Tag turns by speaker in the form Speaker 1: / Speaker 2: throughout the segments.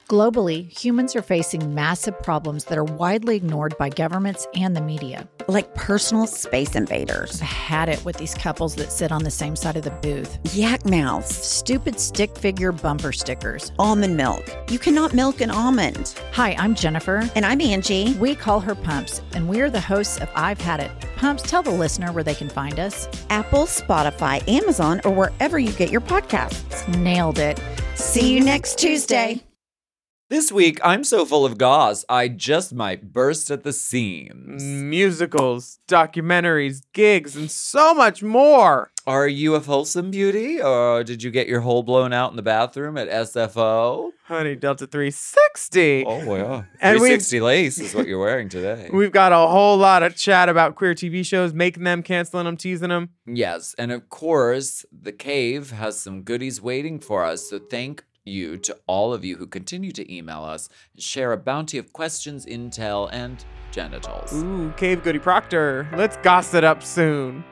Speaker 1: Globally, humans are facing massive problems that are widely ignored by governments and the media.
Speaker 2: Like personal space invaders.
Speaker 1: I've had it with these couples that sit on the same side of the booth.
Speaker 2: Yak mouths.
Speaker 1: Stupid stick figure bumper stickers.
Speaker 2: Almond milk. You cannot milk an almond.
Speaker 1: Hi, I'm Jennifer.
Speaker 2: And I'm Angie.
Speaker 1: We call her Pumps, and we're the hosts of I've Had It. Pumps, tell the listener where they can find us.
Speaker 2: Apple, Spotify, Amazon, or wherever you get your podcasts.
Speaker 1: Nailed it.
Speaker 2: See you next Tuesday.
Speaker 3: This week, I'm so full of goss, I just might burst at the seams.
Speaker 4: Musicals, documentaries, gigs, and so much more.
Speaker 3: Are you a Folsom beauty, or did you get your hole blown out in the bathroom at SFO?
Speaker 4: Honey, Delta 360.
Speaker 3: Oh, yeah.
Speaker 4: And
Speaker 3: 360 lace is what you're wearing today.
Speaker 4: We've got a whole lot of chat about queer TV shows, making them, canceling them, teasing them.
Speaker 3: Yes, and of course, The Cave has some goodies waiting for us, so thank you to all of you who continue to email us and share a bounty of questions, intel, and genitals.
Speaker 4: Ooh, Cave Goody Proctor. Let's goss it up soon.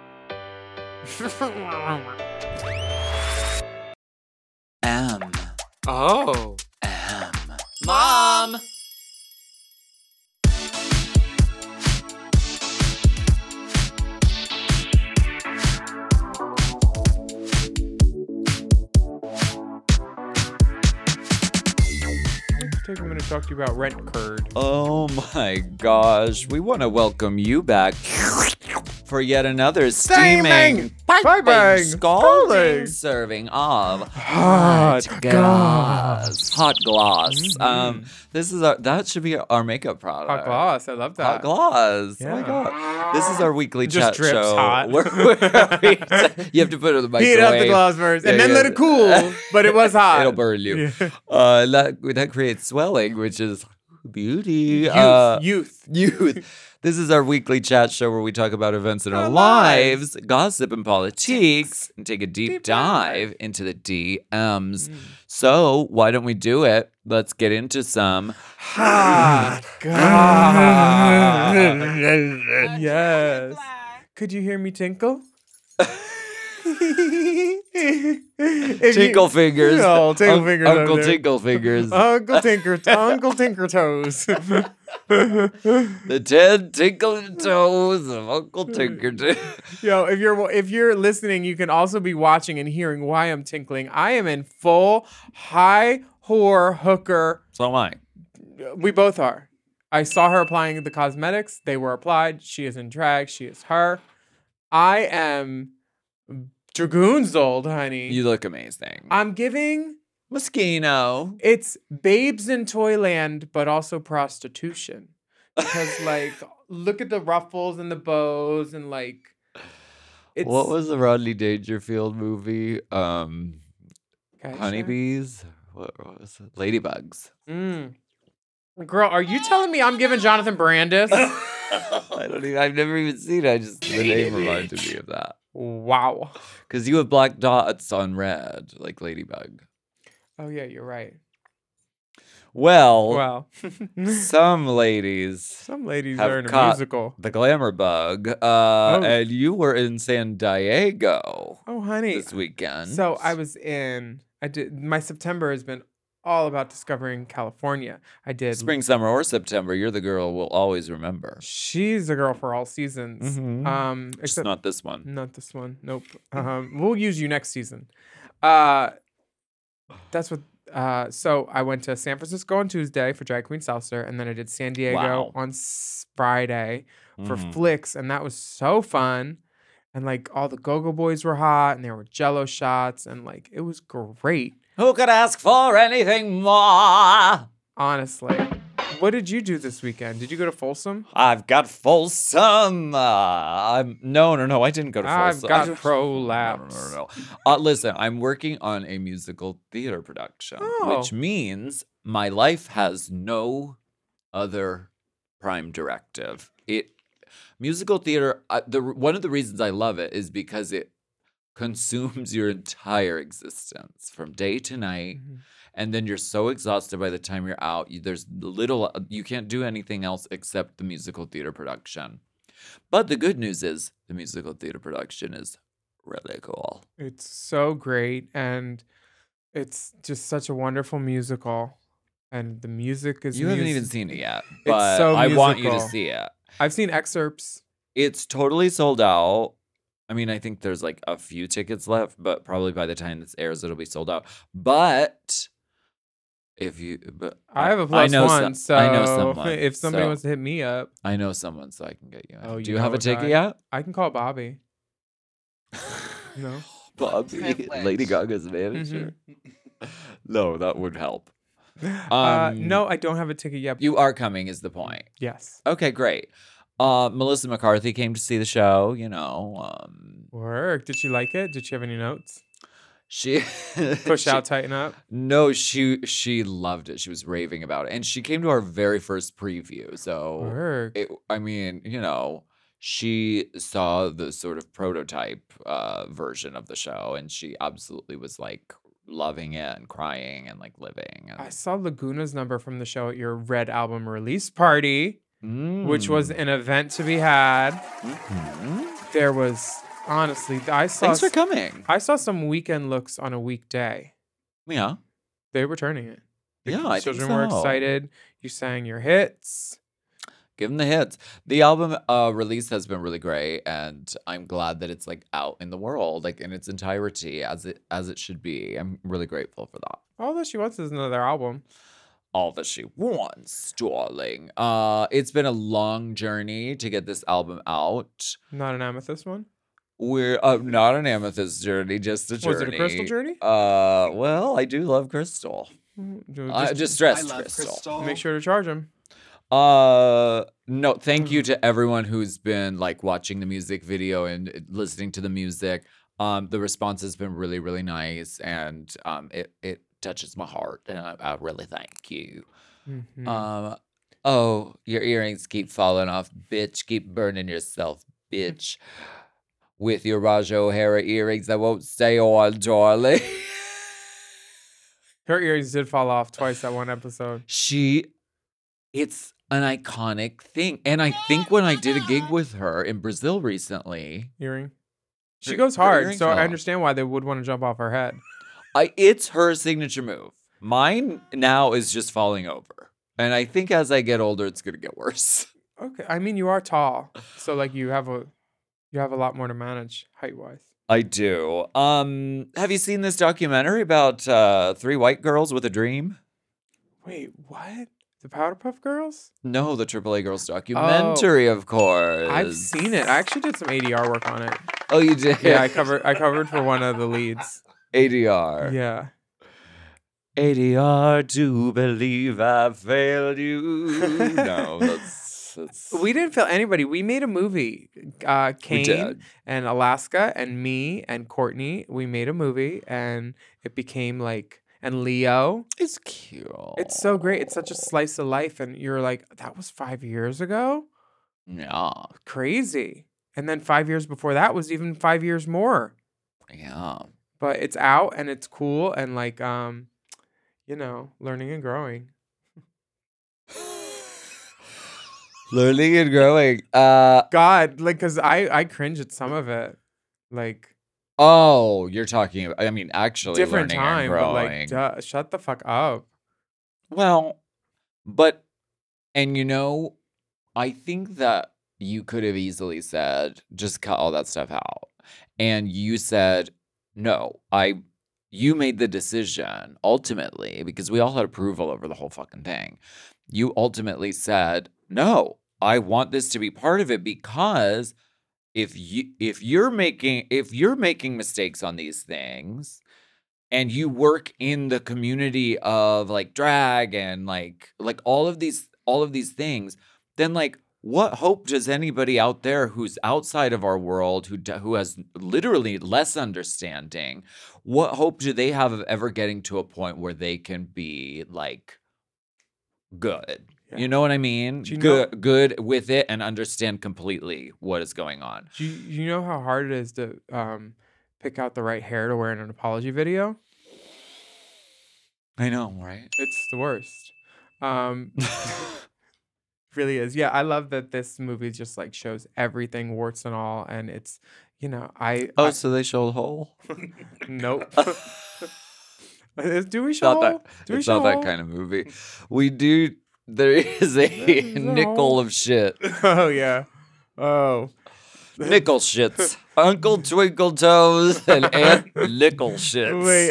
Speaker 4: Oh.
Speaker 3: Mom!
Speaker 4: Take a minute to talk to you about Rent Curd.
Speaker 3: Oh my gosh, we want to welcome you back for yet another steaming,
Speaker 4: piping,
Speaker 3: scalding
Speaker 4: scalding.
Speaker 3: serving of
Speaker 4: Hot gloss.
Speaker 3: Hot gloss. This is that should be our makeup product.
Speaker 4: Hot gloss. I love that.
Speaker 3: Hot gloss. Oh my
Speaker 4: Yeah.
Speaker 3: god. This is our weekly
Speaker 4: Just
Speaker 3: chat
Speaker 4: drips
Speaker 3: show.
Speaker 4: hot.
Speaker 3: You have to put it in the microwave.
Speaker 4: Heat up the gloss first, and
Speaker 3: Yeah,
Speaker 4: then
Speaker 3: yeah.
Speaker 4: let it cool. But it was hot.
Speaker 3: It'll burn you.
Speaker 4: Yeah.
Speaker 3: That creates swelling, which is beauty.
Speaker 4: Youth.
Speaker 3: This is our weekly chat show where we talk about events in our
Speaker 4: Our
Speaker 3: lives, gossip and politics, and take a deep dive into the DMs. So why don't we do it? Let's get into some
Speaker 4: Hot gloss. Yes. Could you hear me tinkle?
Speaker 3: Tinkle fingers.
Speaker 4: Oh, tinkle fingers.
Speaker 3: Uncle
Speaker 4: over there.
Speaker 3: Tinkle Fingers.
Speaker 4: Uncle Tinker Toes.
Speaker 3: The 10 tinkling toes of Uncle Tinker.
Speaker 4: Yo, if you're listening, you can also be watching and hearing why I'm tinkling. I am in full high whore hooker.
Speaker 3: So am I.
Speaker 4: We both are. I saw her applying the cosmetics. They were applied. She is in drag. She is her. I am dragoons old, honey.
Speaker 3: You look amazing.
Speaker 4: I'm giving.
Speaker 3: Moschino.
Speaker 4: It's babes in Toyland, but also prostitution. Because, like, look at the ruffles and the bows and, like, it's...
Speaker 3: What was the Rodney Dangerfield movie?
Speaker 4: Gotcha.
Speaker 3: Honeybees? What was it? Ladybugs.
Speaker 4: Girl, are you telling me I'm giving Jonathan Brandis?
Speaker 3: I don't even, I've never even seen it. The name reminded me of that.
Speaker 4: Wow.
Speaker 3: Because you have black dots on red, like Ladybug.
Speaker 4: Oh, yeah, you're right.
Speaker 3: Well,
Speaker 4: Wow.
Speaker 3: some ladies
Speaker 4: Some ladies
Speaker 3: have
Speaker 4: are in a
Speaker 3: caught
Speaker 4: musical.
Speaker 3: the glamour bug, and you were in San Diego
Speaker 4: Oh, honey.
Speaker 3: this weekend.
Speaker 4: So my September has been all about discovering California. I did.
Speaker 3: Spring, summer, or September, you're the girl we'll always remember.
Speaker 4: She's a girl for all seasons.
Speaker 3: Mhm. Just
Speaker 4: Except
Speaker 3: not this one.
Speaker 4: not this one. Nope. We'll use you next season. That's what. So I went to San Francisco on Tuesday for Drag Queen Seltzer, and then I did San Diego
Speaker 3: Wow.
Speaker 4: on Friday for Flicks, and that was so fun. And like all the Go-Go Boys were hot, and there were Jello shots, and like it was great.
Speaker 3: Who could ask for anything more?
Speaker 4: Honestly, what did you do this weekend? Did you go to Folsom?
Speaker 3: I've got Folsom. No, I didn't go to
Speaker 4: I've
Speaker 3: Folsom.
Speaker 4: got
Speaker 3: No.
Speaker 4: prolapse.
Speaker 3: Listen, I'm working on a musical theater production,
Speaker 4: Oh.
Speaker 3: which means my life has no other prime directive. Musical theater. One of the reasons I love it is because it consumes your entire existence from day to night.
Speaker 4: Mhm.
Speaker 3: And then you're so exhausted by the time you're out. You can't do anything else except the musical theater production. But the good news is the musical theater production is really cool.
Speaker 4: It's so great, and it's just such a wonderful musical. and the music is.
Speaker 3: You haven't even seen it yet,
Speaker 4: It's
Speaker 3: but
Speaker 4: so
Speaker 3: I want you to
Speaker 4: musical.
Speaker 3: see it.
Speaker 4: I've seen excerpts.
Speaker 3: It's totally sold out. I mean, I think there's like a few tickets left, but probably by the time this airs, it'll be sold out. But
Speaker 4: I have a plus
Speaker 3: know
Speaker 4: one,
Speaker 3: so-
Speaker 4: so
Speaker 3: I know someone.
Speaker 4: if somebody
Speaker 3: so
Speaker 4: wants to hit me up,
Speaker 3: I know someone, so I can get you.
Speaker 4: Oh,
Speaker 3: Do
Speaker 4: you
Speaker 3: you have
Speaker 4: know
Speaker 3: a
Speaker 4: a
Speaker 3: ticket
Speaker 4: guy.
Speaker 3: yet?
Speaker 4: I can call Bobby. No.
Speaker 3: Bobby,
Speaker 5: Privilege.
Speaker 3: Lady Gaga's manager. No, that would help.
Speaker 4: No, I don't have a ticket yet.
Speaker 3: You are coming, is the point.
Speaker 4: Yes.
Speaker 3: Okay, great. Melissa McCarthy came to see the show.
Speaker 4: Work. Did she like it? Did she have any notes?
Speaker 3: She
Speaker 4: Push out, tighten up.
Speaker 3: No, she loved it. She was raving about it, and she came to our very first preview. So,
Speaker 4: Work.
Speaker 3: she saw the sort of prototype version of the show, and she absolutely was like loving it and crying and like living. And
Speaker 4: I saw Laguna's number from the show at your Red album release party, which was an event to be had. There was honestly, I saw.
Speaker 3: Thanks for coming.
Speaker 4: I saw some weekend looks on a weekday.
Speaker 3: Yeah,
Speaker 4: They were turning it. The
Speaker 3: yeah, I think
Speaker 4: children were
Speaker 3: so.
Speaker 4: excited. You sang your hits.
Speaker 3: Give them the hits. The album release has been really great, and I'm glad that it's like out in the world, like in its entirety, as it should be. I'm really grateful for that.
Speaker 4: All that she wants is another album.
Speaker 3: All that she wants, darling. It's been a long journey to get this album out.
Speaker 4: Not an amethyst one.
Speaker 3: We're not an amethyst journey, just a journey.
Speaker 4: Was it a crystal journey?
Speaker 3: Well, I do love crystal. Just stressed
Speaker 5: I love
Speaker 3: crystal.
Speaker 5: Crystal.
Speaker 4: make sure to charge him.
Speaker 3: No, thank you to everyone who's been like watching the music video and listening to the music. The response has been really, really nice, and it touches my heart, and I really thank you.
Speaker 4: Mhm.
Speaker 3: Oh, your earrings keep falling off, bitch. Keep burning yourself, bitch. With your Raja O'Hara earrings, I won't stay on, darling.
Speaker 4: Her earrings did fall off twice that one episode.
Speaker 3: It's an iconic thing. And I think when I did a gig with her in Brazil recently,
Speaker 4: Earring. She
Speaker 3: Her-
Speaker 4: goes
Speaker 3: her
Speaker 4: hard,
Speaker 3: earrings
Speaker 4: so
Speaker 3: fell
Speaker 4: I
Speaker 3: off.
Speaker 4: understand why they would want to jump off her head.
Speaker 3: it's her signature move. Mine now is just falling over. And I think as I get older, it's going to get worse.
Speaker 4: Okay, I mean you are tall, so like you have a lot more to manage height wise.
Speaker 3: I do. Have you seen this documentary about 3 white girls with a dream?
Speaker 4: Wait, what? The Powderpuff Girls?
Speaker 3: No, the AAA Girls documentary, of course.
Speaker 4: I've seen it. I actually did some ADR work on it.
Speaker 3: Oh, you did?
Speaker 4: Yeah, I covered for one of the leads.
Speaker 3: ADR.
Speaker 4: Yeah.
Speaker 3: ADR, do believe I failed you. No, that's
Speaker 4: We didn't fail anybody. We made a movie.
Speaker 3: we
Speaker 4: Kane
Speaker 3: did.
Speaker 4: and Alaska and me and Courtney. We made a movie and it became like, and Leo.
Speaker 3: It's cute.
Speaker 4: It's so great. It's such a slice of life. And you're like, that was 5 years ago?
Speaker 3: Yeah,
Speaker 4: Crazy. And then 5 years before that was even 5 years more.
Speaker 3: yeah.
Speaker 4: But it's out and it's cool and like, learning and growing.
Speaker 3: Learning and growing.
Speaker 4: God, like, cause I cringe at some of it. Like,
Speaker 3: Oh, you're talking about. I mean, actually,
Speaker 4: different
Speaker 3: learning
Speaker 4: time,
Speaker 3: and
Speaker 4: but
Speaker 3: growing.
Speaker 4: like, duh, shut the fuck up.
Speaker 3: Well, but I think that you could have easily said, just cut all that stuff out. And you said, no, you made the decision ultimately, because we all had approval over the whole fucking thing. You ultimately said, no, I want this to be part of it, because if you're making mistakes on these things, and you work in the community of like drag and like all of these things, then like what hope does anybody out there who's outside of our world, who has literally less understanding, what hope do they have of ever getting to a point where they can be like good?
Speaker 4: Yeah.
Speaker 3: You know what I mean?
Speaker 4: Do you know-
Speaker 3: Good with it and understand completely what is going on.
Speaker 4: Do you know how hard it is to pick out the right hair to wear in an apology video?
Speaker 3: I know, right?
Speaker 4: It's the worst. Really is. Yeah, I love that this movie just like shows everything, warts and all, and it's
Speaker 3: So they show the hole.
Speaker 4: Nope. Do we
Speaker 3: It's
Speaker 4: show?
Speaker 3: not that.
Speaker 4: Do we
Speaker 3: It's not that
Speaker 4: show?
Speaker 3: kind of movie. We do. There is a
Speaker 4: There's
Speaker 3: nickel of shit.
Speaker 4: Oh yeah. Oh.
Speaker 3: Nickel shits. Uncle Twinkle Toes and Aunt Nickel shits.
Speaker 4: Wait,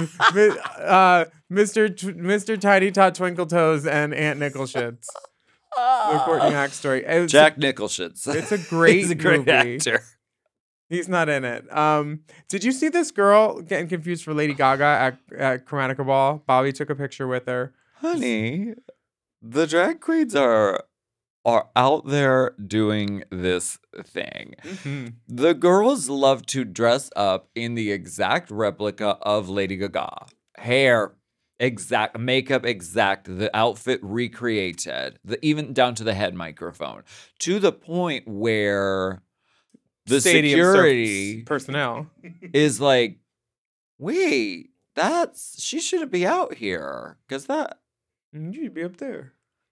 Speaker 4: Mr. Tiny Tot Twinkle Toes and Aunt Nickel Shits. The Courtney Act story.
Speaker 3: Jack Nickel shits.
Speaker 4: It's a great
Speaker 3: He's a great
Speaker 4: movie.
Speaker 3: actor.
Speaker 4: He's not in it. Did you see this girl getting confused for Lady Gaga at Chromatica Ball? Bobby took a picture with her.
Speaker 3: Honey, the drag queens are out there doing this thing.
Speaker 4: Mm-hmm.
Speaker 3: The girls love to dress up in the exact replica of Lady Gaga. Hair, exact. Makeup, exact. The outfit recreated. Even down to the head microphone. To the point where the
Speaker 4: Stadium
Speaker 3: security
Speaker 4: service personnel
Speaker 3: is like, wait, she shouldn't be out here. Because
Speaker 4: you'd be up there.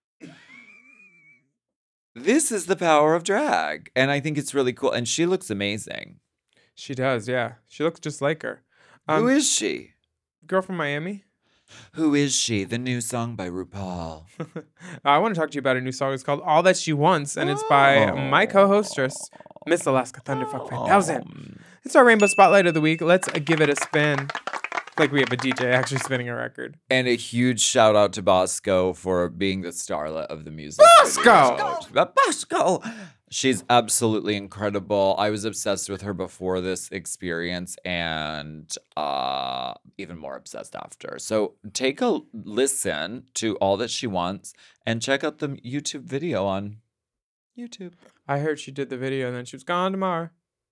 Speaker 3: this is the power of drag. And I think it's really cool. And she looks amazing.
Speaker 4: She does, yeah. She looks just like her.
Speaker 3: Who is she?
Speaker 4: Girl from Miami.
Speaker 3: Who is she? The new song by RuPaul.
Speaker 4: I want to talk to you about a new song. It's called All That She Wants, and it's by my co-hostess, Miss Alaska Thunderfuck 5000. It's our Rainbow Spotlight of the Week. Let's give it a spin. Like we have a DJ actually spinning a record.
Speaker 3: And a huge shout out to Bosco for being the starlet of the music.
Speaker 4: Bosco!
Speaker 3: video. Bosco! She's absolutely incredible. I was obsessed with her before this experience and even more obsessed after. So take a listen to All That She Wants and check out the YouTube video on YouTube.
Speaker 4: I heard she did the video and then she was gone tomorrow.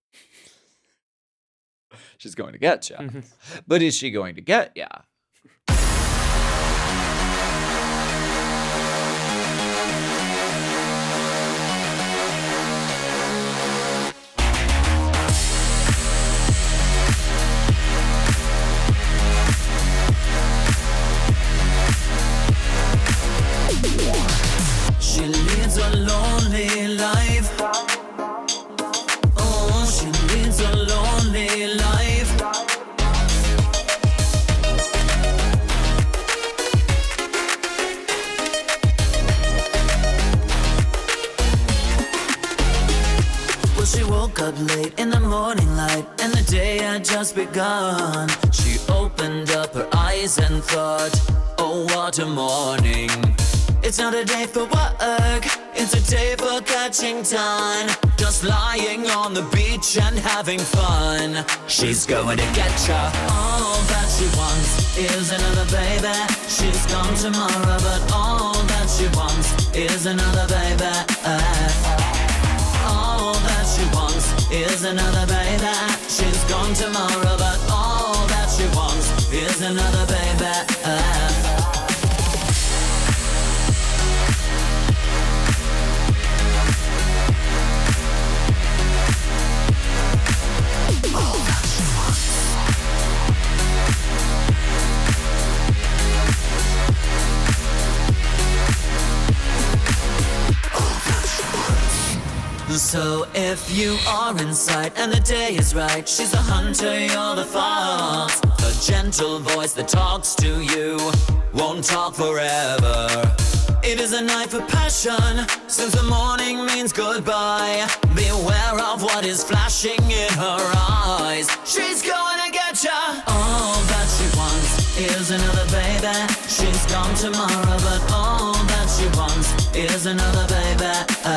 Speaker 3: She's going to get ya. But is she going to get ya?
Speaker 5: She leads a lonely life. Oh, she leads a lonely life. Well, she woke up late in the morning light, and the day had just begun. She opened up her eyes and thought, oh, what a morning. It's not a day for work, it's a day for catching time. Just lying on the beach and having fun. She's going to get ya. All that she wants is another baby. She's gone tomorrow, but all that she wants is another baby. All that she wants is another baby. She's gone tomorrow, but all that she wants is another baby. So if you are in sight and the day is right, she's the hunter, you're the fox. A gentle voice that talks to you won't talk forever. It is a night for passion, since the morning means goodbye. Beware of what is flashing in her eyes. She's gonna get ya. All that she wants is another baby. She's gone tomorrow, but all that she wants is another baby.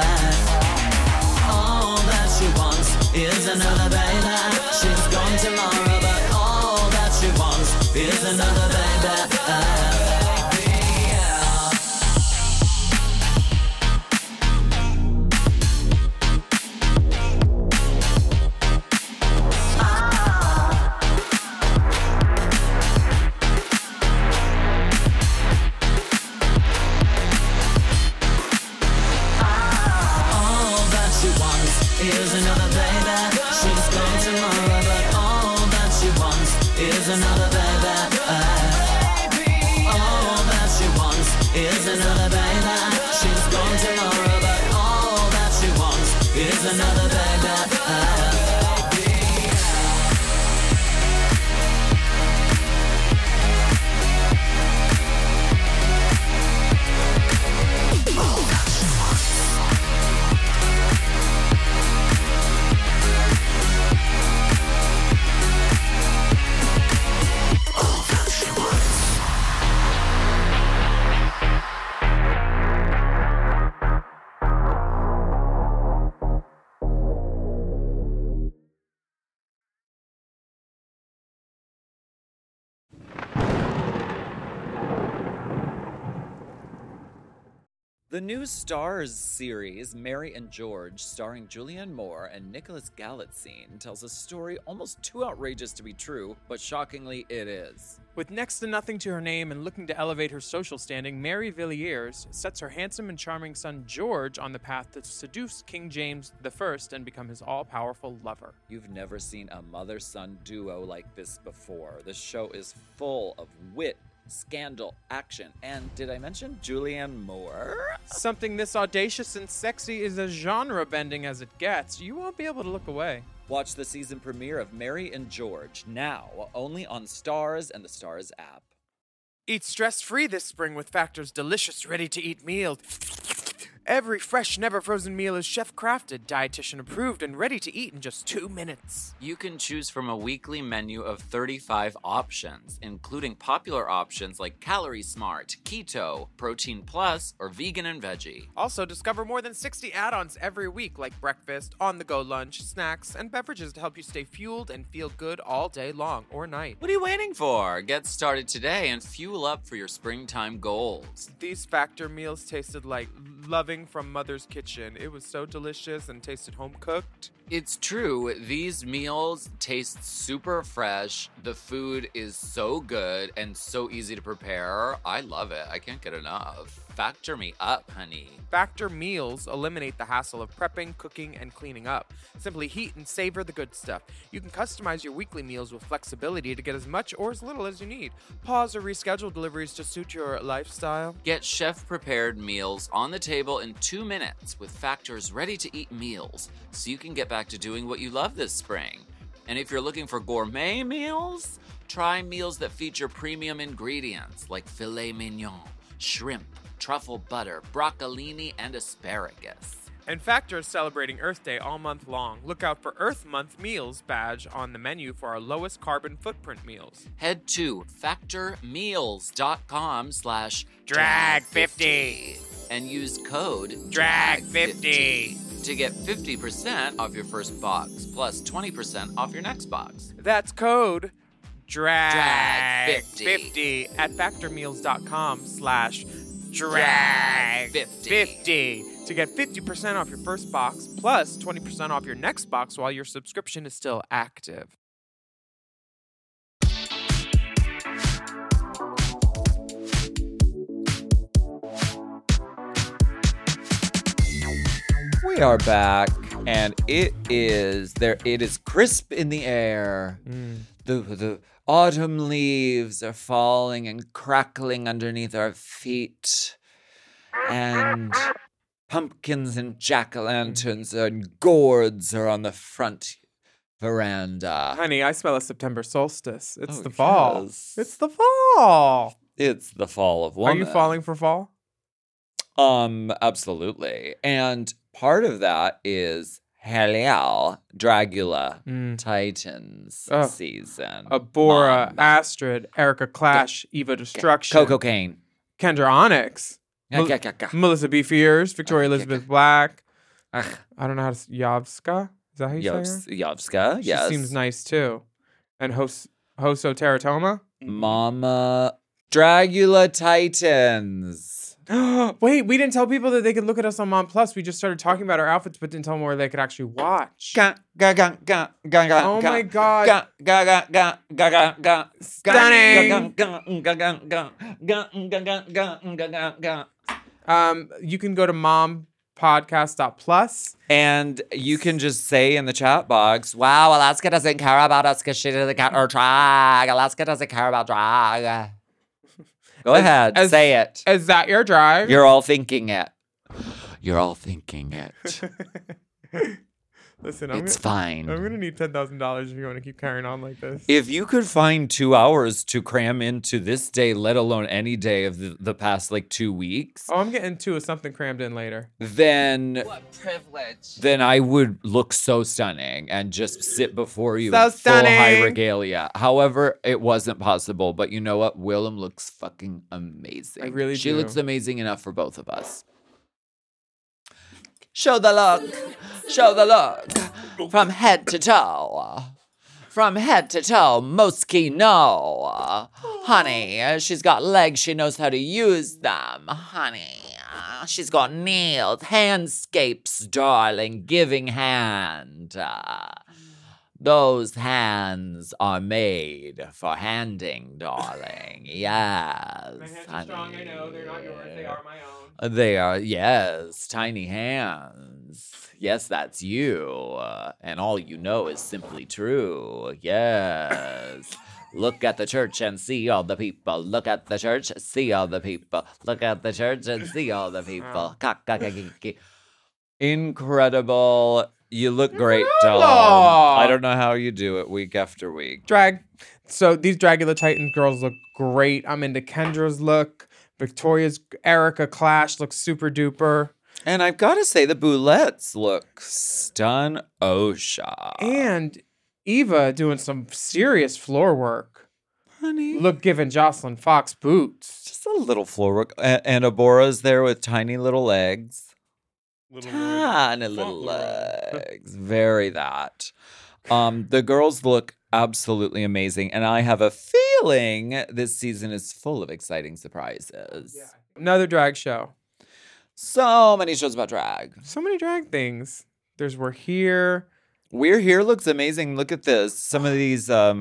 Speaker 5: All that she wants is another baby. She's gone tomorrow, but all that she wants is another baby. Is another baby. She's gone tomorrow, but all that she wants is another baby. All that she wants is another baby. She's gone tomorrow, but all that she wants is another baby.
Speaker 3: The new Stars series, Mary and George, starring Julianne Moore and Nicholas Galitzine, tells a story almost too outrageous to be true, but shockingly it is.
Speaker 4: With next to nothing to her name and looking to elevate her social standing, Mary Villiers sets her handsome and charming son George on the path to seduce King James I and become his all-powerful lover.
Speaker 3: You've never seen a mother-son duo like this before. The show is full of wit, scandal, action, and did I mention Julianne Moore?
Speaker 4: Something this audacious and sexy is as genre-bending as it gets. You won't be able to look away.
Speaker 3: Watch the season premiere of Mary and George now, only on Stars and the Stars app.
Speaker 4: Eat stress-free this spring with Factor's delicious, ready-to-eat meals. Every fresh, never-frozen meal is chef-crafted, dietitian-approved, and ready to eat in just 2 minutes.
Speaker 3: You can choose from a weekly menu of 35 options, including popular options like Calorie Smart, Keto, Protein Plus, or Vegan and Veggie.
Speaker 4: Also, discover more than 60 add-ons every week, like breakfast, on-the-go lunch, snacks, and beverages to help you stay fueled and feel good all day long or night.
Speaker 3: What are you waiting for? Get started today and fuel up for your springtime goals.
Speaker 4: These Factor meals tasted like loving from Mother's kitchen. It was so delicious and tasted home-cooked.
Speaker 3: It's true. These meals taste super fresh. The food is so good and so easy to prepare. I love it. I can't get enough. Factor me up, honey.
Speaker 4: Factor meals eliminate the hassle of prepping, cooking, and cleaning up. Simply heat and savor the good stuff. You can customize your weekly meals with flexibility to get as much or as little as you need. Pause or reschedule deliveries to suit your lifestyle.
Speaker 3: Get chef-prepared meals on the table in 2 minutes with Factor's ready-to-eat meals, so you can get back to doing what you love this spring. And if you're looking for gourmet meals, try meals that feature premium ingredients like filet mignon, shrimp, truffle butter, broccolini, and asparagus.
Speaker 4: And Factor is celebrating Earth Day all month long. Look out for Earth Month Meals badge on the menu for our lowest carbon footprint meals.
Speaker 3: Head to
Speaker 4: factormeals.com/drag50
Speaker 3: and use code
Speaker 4: DRAG50
Speaker 3: to get 50% off your first box, plus 20% off your next box.
Speaker 4: That's code
Speaker 3: DRAG50
Speaker 4: DRAG50 at factormeals.com/drag50 to get 50% off your first box, plus 20% off your next box while your subscription is still active.
Speaker 3: We are back, and it is crisp in the air. The autumn leaves are falling and crackling underneath our feet, and pumpkins and jack-o'-lanterns and gourds are on the front veranda.
Speaker 4: Honey, I smell a September solstice. It's
Speaker 3: Oh,
Speaker 4: the fall.
Speaker 3: yes.
Speaker 4: It's the fall.
Speaker 3: It's the fall of
Speaker 4: Are
Speaker 3: woman.
Speaker 4: you falling for fall?
Speaker 3: Absolutely. And part of that is Helio, Dragula, Titans
Speaker 4: Oh.
Speaker 3: season.
Speaker 4: Abora,
Speaker 3: Mom.
Speaker 4: Astrid, Erica Clash, Eva Destruction,
Speaker 3: Coco Kane.
Speaker 4: Kendra Onyx, Melissa B. Fierce, Victoria Elizabeth Black.
Speaker 3: Ugh.
Speaker 4: I don't know how to Yovska. Is that how you say her?
Speaker 3: Yovska,
Speaker 4: She
Speaker 3: yes.
Speaker 4: seems nice too. And Hoso Teratoma.
Speaker 3: Mama Dragula Titans.
Speaker 4: Wait, we didn't tell people that they could look at us on Mom Plus. We just started talking about our outfits, but didn't tell them where they could actually watch. Oh my God.
Speaker 3: Stunning.
Speaker 4: You can go to mompodcast.plus.
Speaker 3: And you can just say in the chat box, wow, Alaska doesn't care about us because she doesn't care or drag. Alaska doesn't care about drag. Go ahead, say it.
Speaker 4: Is that your drive?
Speaker 3: You're all thinking it. You're all thinking it.
Speaker 4: Listen,
Speaker 3: It's fine.
Speaker 4: I'm gonna need $10,000 if you want to keep carrying on like this.
Speaker 3: If you could find 2 hours to cram into this day, let alone any day of the past like 2 weeks,
Speaker 4: Oh, I'm getting two of something crammed in later.
Speaker 3: then
Speaker 2: What privilege.
Speaker 3: then I would look so stunning and just sit before you
Speaker 4: So
Speaker 3: in full high
Speaker 4: stunning.
Speaker 3: regalia. However, it wasn't possible. But you know what? Willem looks fucking amazing.
Speaker 4: I really
Speaker 3: She
Speaker 4: do.
Speaker 3: looks amazing enough for both of us. Show the look. Show the look. From head to toe. From head to toe, Moschino. Honey, she's got legs. She knows how to use them. Honey. She's got nails, handscapes, darling, giving hand. Those hands are made for handing, darling. Yes.
Speaker 4: My hands are strong, I know. They're not yours. They are my own.
Speaker 3: They are, yes, tiny hands. Yes, that's you. And all you know is simply true. Yes. Look at the church and see all the people. Look at the church, see all the people. Look at the church and see all the people. Incredible. You look great, doll. I don't know how you do it week after week.
Speaker 4: Drag. So these Dragula Titan girls look great. I'm into Kendra's look. Victoria's Erica Clash looks super duper.
Speaker 3: And I've got to say, the Boulettes look stun-osha.
Speaker 4: And Eva doing some serious floor work.
Speaker 3: Honey.
Speaker 4: Look, giving Jocelyn Fox boots.
Speaker 3: Just a little floor work. And Abora's there with tiny little legs. Tiny little legs. Very that. The girls look absolutely amazing. And I have a feeling this season is full of exciting surprises.
Speaker 4: Yeah. Another drag show.
Speaker 3: So many shows about drag.
Speaker 4: So many drag things. There's We're Here.
Speaker 3: We're Here looks amazing. Look at this. Some of these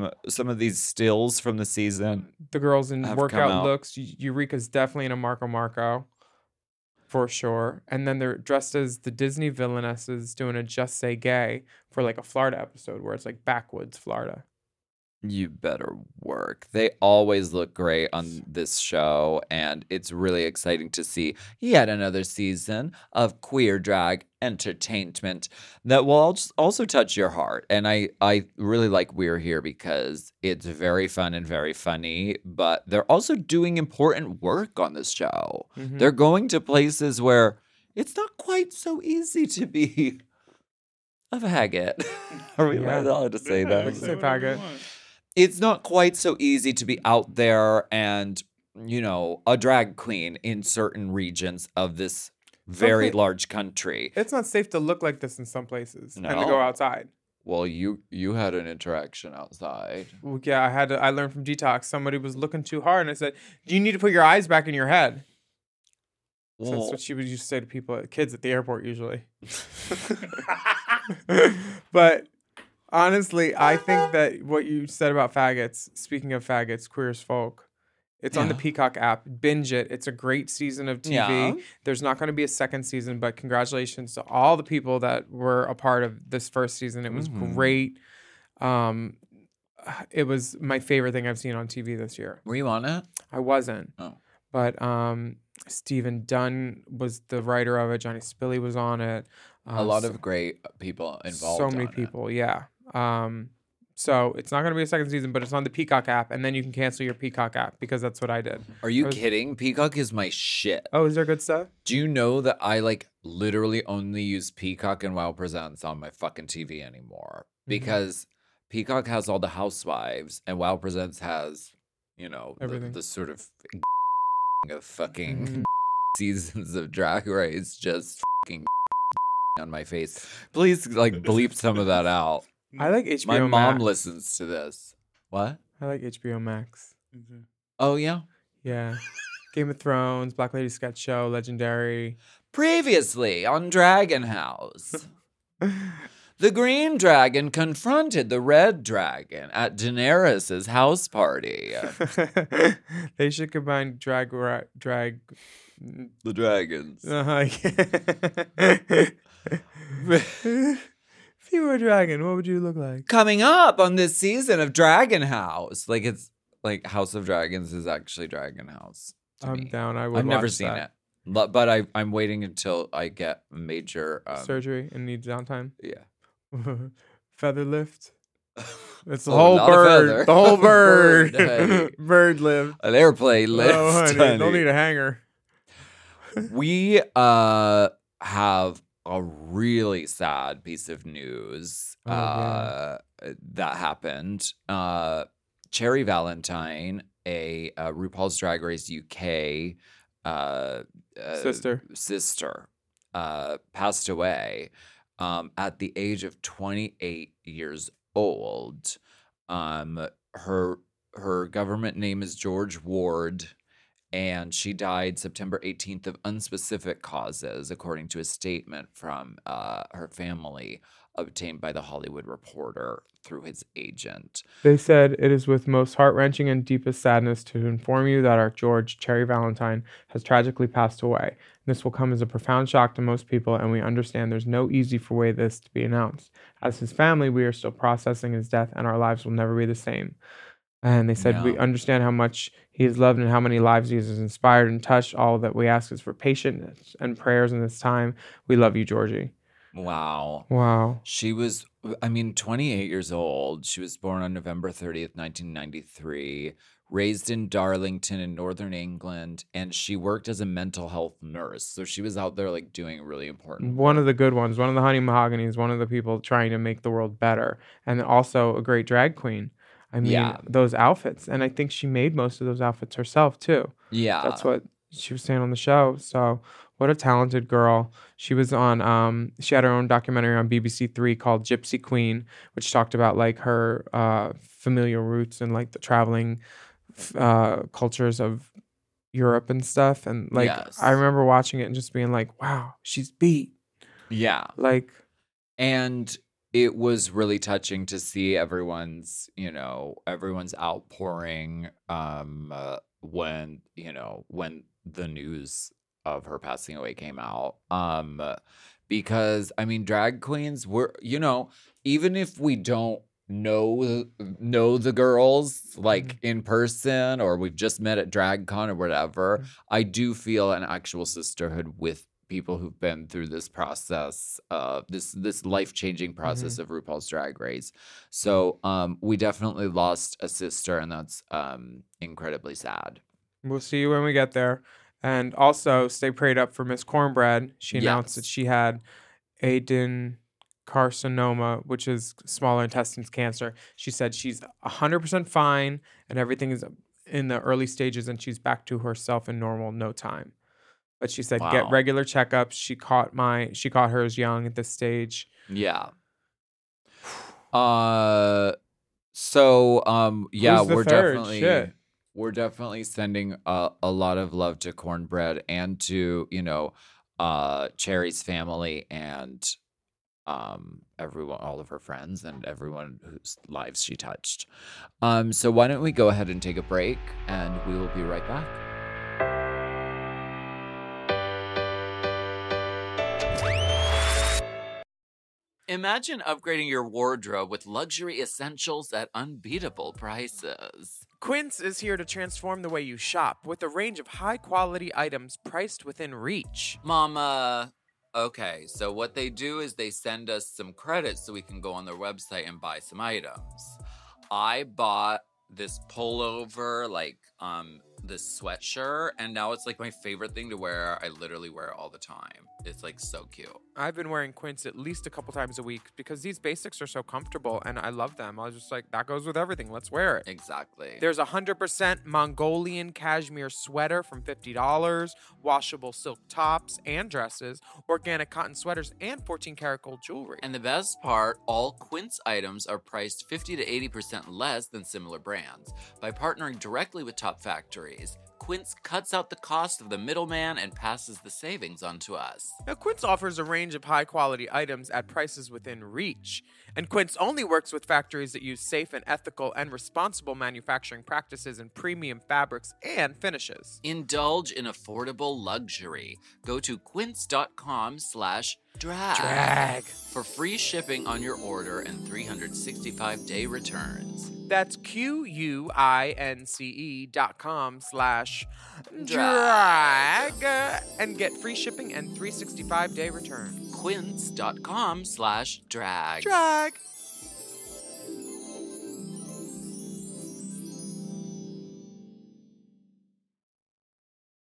Speaker 3: stills from the season.
Speaker 4: The girls in
Speaker 3: have come
Speaker 4: workout
Speaker 3: out.
Speaker 4: looks. Eureka's definitely in a Marco. For sure. And then they're dressed as the Disney villainesses doing a Just Say Gay for like a Florida episode where it's like backwoods Florida.
Speaker 3: You better work. They always look great on this show, and it's really exciting to see yet another season of queer drag entertainment that will also touch your heart. And I really like We're Here because it's very fun and very funny, but they're also doing important work on this show.
Speaker 4: Mhm.
Speaker 3: They're going to places where it's not quite so easy to be a faggot. Are we
Speaker 4: Yeah.
Speaker 3: allowed to say that?
Speaker 4: Say faggot.
Speaker 3: It's not quite so easy to be out there and, a drag queen in certain regions of this very
Speaker 4: Okay.
Speaker 3: large country.
Speaker 4: It's not safe to look like this in some places and to
Speaker 3: No.
Speaker 4: go outside.
Speaker 3: Well, you had an interaction outside.
Speaker 4: Well, yeah, I learned from Detox. Somebody was looking too hard and I said, "Do you need to put your eyes back in your head?" So that's
Speaker 3: Well,
Speaker 4: what she would used to say to kids at the airport usually. But honestly, I think that what you said about faggots, speaking of faggots, Queer as Folk, it's on the
Speaker 3: Yeah.
Speaker 4: Peacock app. Binge it. It's a great season of TV.
Speaker 3: Yeah.
Speaker 4: There's not going to be a second season, but congratulations to all the people that were a part of this first season. It was
Speaker 3: Mhm.
Speaker 4: great. It was my favorite thing I've seen on TV this year.
Speaker 3: were you on it?
Speaker 4: I wasn't.
Speaker 3: Oh.
Speaker 4: But Stephen Dunn was the writer of it. Johnny Spilly was on it.
Speaker 3: A lot of great people involved.
Speaker 4: So many
Speaker 3: on it.
Speaker 4: people, yeah. So it's not going to be a second season, but it's on the Peacock app, and then you can cancel your Peacock app because that's what I did.
Speaker 3: Are you
Speaker 4: I was-
Speaker 3: kidding? Peacock is my shit.
Speaker 4: Oh, is there good stuff?
Speaker 3: Do you know that I literally only use Peacock and Wow Presents on my fucking TV anymore? Because Peacock has all the housewives and Wow Presents has,
Speaker 4: Everything.
Speaker 3: the sort of of fucking seasons of Drag Race just fucking on my face. Please bleep some of that out.
Speaker 4: I like HBO
Speaker 3: My mom
Speaker 4: Max.
Speaker 3: listens to this. What?
Speaker 4: I like HBO Max.
Speaker 3: Oh yeah.
Speaker 4: Yeah. Game of Thrones, Black Lady Sketch Show, Legendary.
Speaker 3: Previously on Dragon House. The green dragon confronted the red dragon at Daenerys' house party.
Speaker 4: They should combine drag.
Speaker 3: The dragons.
Speaker 4: If you were a dragon, what would you look like?
Speaker 3: Coming up on this season of Dragon House. It's House of Dragons is actually Dragon House. to
Speaker 4: I'm
Speaker 3: me.
Speaker 4: down. I would.
Speaker 3: I've never
Speaker 4: watch
Speaker 3: seen
Speaker 4: that.
Speaker 3: it. But I'm waiting until I get major
Speaker 4: Surgery and need downtime.
Speaker 3: Yeah.
Speaker 4: Feather lift. It's the
Speaker 3: Oh,
Speaker 4: whole
Speaker 3: not a
Speaker 4: bird.
Speaker 3: feather.
Speaker 4: The whole bird.
Speaker 3: Bird, hey.
Speaker 4: Bird lift.
Speaker 3: An airplane lift.
Speaker 4: Oh, honey,
Speaker 3: honey.
Speaker 4: don't need a hanger.
Speaker 3: We have a really sad piece of news
Speaker 4: Oh, yeah.
Speaker 3: that happened. Cherry Valentine, a RuPaul's Drag Race UK sister, passed away at the age of 28 years old. Her government name is George Ward, And she died September 18th of unspecific causes, according to a statement from her family obtained by The Hollywood Reporter through his agent.
Speaker 4: They said, "It is with most heart-wrenching and deepest sadness to inform you that our George Cherry Valentine has tragically passed away. This will come as a profound shock to most people, and we understand there's no easy way this to be announced. As his family, we are still processing his death, and our lives will never be the same." And they said, "We
Speaker 3: Yeah.
Speaker 4: understand how much he is loved and how many lives he has inspired and touched. All that we ask is for patience and prayers in this time. We love you, Georgie."
Speaker 3: Wow.
Speaker 4: Wow.
Speaker 3: She was, 28 years old. She was born on November 30th, 1993, raised in Darlington in Northern England, and she worked as a mental health nurse. So she was out there like doing really important
Speaker 4: One
Speaker 3: work.
Speaker 4: of the good ones, one of the Honey Mahoganies, one of the people trying to make the world better, and also a great drag queen. I mean,
Speaker 3: Yeah.
Speaker 4: those outfits, and I think she made most of those outfits herself too.
Speaker 3: Yeah.
Speaker 4: That's what she was saying on the show. So, what a talented girl. She was on she had her own documentary on BBC 3 called Gypsy Queen, which talked about like her familial roots and like the traveling cultures of Europe and stuff. And like
Speaker 3: Yes.
Speaker 4: I remember watching it and just being like, wow, she's beat.
Speaker 3: Yeah.
Speaker 4: Like,
Speaker 3: And it was really touching to see everyone's outpouring when the news of her passing away came out. Because drag queens were, even if we don't know the girls like in person, or we've just met at DragCon or whatever, I do feel an actual sisterhood with people who've been through this process, this life-changing process of RuPaul's Drag Race. So we definitely lost a sister, and that's incredibly sad.
Speaker 4: we'll see you when we get there. And also stay prayed up for Miss Cornbread. She announced that
Speaker 3: Yes.
Speaker 4: she had adenocarcinoma, which is small intestines cancer. She said she's 100% fine and everything is in the early stages and she's back to herself in normal no time. But she said get
Speaker 3: Wow.
Speaker 4: regular checkups. She caught hers young at this stage.
Speaker 3: Yeah.
Speaker 4: Who's the
Speaker 3: We're
Speaker 4: third?
Speaker 3: definitely
Speaker 4: Shit.
Speaker 3: we're definitely sending a lot of love to Cornbread and to Cherry's family and everyone, all of her friends and everyone whose lives she touched. So why don't we go ahead and take a break, and we will be right back. Imagine upgrading your wardrobe with luxury essentials at unbeatable prices.
Speaker 4: Quince is here to transform the way you shop with a range of high-quality items priced within reach.
Speaker 3: Mama, okay, so what they do is they send us some credits so we can go on their website and buy some items. I bought this pullover, this sweatshirt, and now it's like my favorite thing to wear. I literally wear it all the time. It's like so cute.
Speaker 4: I've been wearing Quince at least a couple times a week because these basics are so comfortable and I love them. I was just like, that goes with everything. Let's wear it.
Speaker 3: Exactly.
Speaker 4: There's a 100% Mongolian cashmere sweater from $50, washable silk tops and dresses, organic cotton sweaters, and 14-karat gold jewelry.
Speaker 3: And the best part, all Quince items are priced 50 to 80% less than similar brands. By partnering directly with top factories, Quince cuts out the cost of the middleman and passes the savings on to us.
Speaker 4: Now, Quince offers a range of high-quality items at prices within reach. And Quince only works with factories that use safe and ethical and responsible manufacturing practices in premium fabrics and finishes.
Speaker 3: Indulge in affordable luxury. Go to quince.com/drag for free shipping on your order and 365-day returns.
Speaker 4: That's QUINCE.com/drag and get free shipping and 365-day returns.
Speaker 3: Quince.com/drag.
Speaker 4: Drag.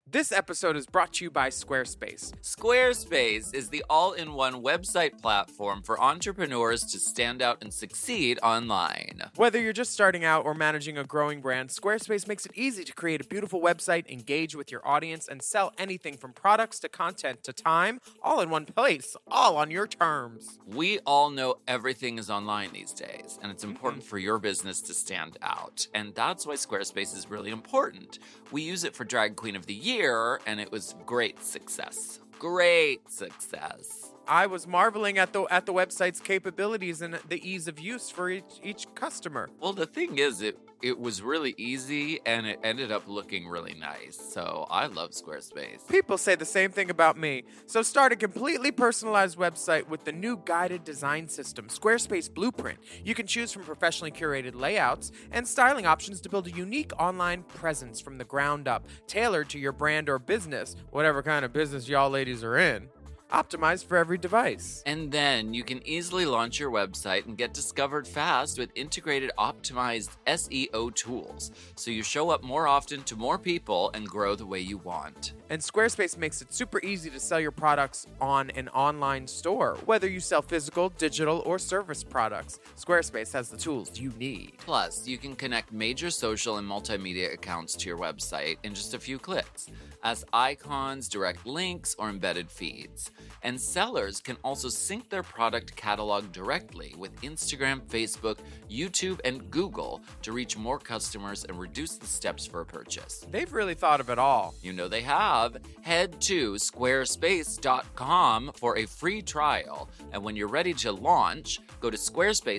Speaker 4: This episode is brought to you by Squarespace.
Speaker 3: Squarespace is the all-in-one website platform for entrepreneurs to stand out and succeed online.
Speaker 4: Whether you're just starting out or managing a growing brand, Squarespace makes it easy to create a beautiful website, engage with your audience, and sell anything from products to content to time, all in one place, all on your terms.
Speaker 3: We all know everything is online these days, and it's important for your business to stand out. And that's why Squarespace is really important. We use it for Drag Queen of the Year, and it was great success. Great success.
Speaker 4: I was marveling at the website's capabilities and the ease of use for each customer.
Speaker 3: Well, the thing is, it was really easy, and it ended up looking really nice. So I love Squarespace.
Speaker 4: People say the same thing about me. So start a completely personalized website with the new guided design system, Squarespace Blueprint. You can choose from professionally curated layouts and styling options to build a unique online presence from the ground up, tailored to your brand or business, whatever kind of business y'all ladies are in. Optimized for every device.
Speaker 3: And then you can easily launch your website and get discovered fast with integrated optimized SEO tools, so you show up more often to more people and grow the way you want.
Speaker 4: And Squarespace makes it super easy to sell your products on an online store, whether you sell physical, digital, or service products. Squarespace has the tools you need.
Speaker 3: Plus, you can connect major social and multimedia accounts to your website in just a few clicks, as icons, direct links, or embedded feeds. And sellers can also sync their product catalog directly with Instagram, Facebook, YouTube, and Google to reach more customers and reduce the steps for a purchase.
Speaker 4: They've really thought of it all.
Speaker 3: You know they have. Head to squarespace.com for a free trial. And when you're ready to launch, go to